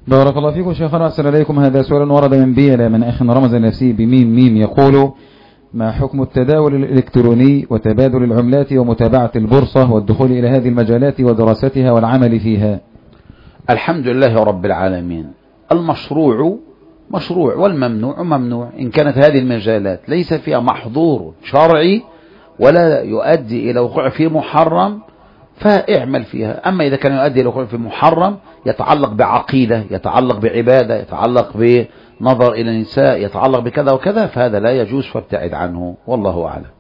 بارك الله فيكم شيخنا، أحسن إليكم. هذا سؤال ورد من بيلا من أخ رمز نفسي بميم ميم، يقول: ما حكم التداول الإلكتروني وتبادل العملات ومتابعة البورصة والدخول إلى هذه المجالات ودراستها والعمل فيها؟ الحمد لله رب العالمين. المشروع مشروع والممنوع ممنوع. إن كانت هذه المجالات ليس فيها محظور شرعي ولا يؤدي إلى وقوع في محرم فاعمل فيها. أما إذا كان يؤدي إلى وقوع في محرم يتعلق بعقيدة، يتعلق بعبادة، يتعلق بنظر إلى النساء، يتعلق بكذا وكذا، فهذا لا يجوز فابتعد عنه، والله أعلم.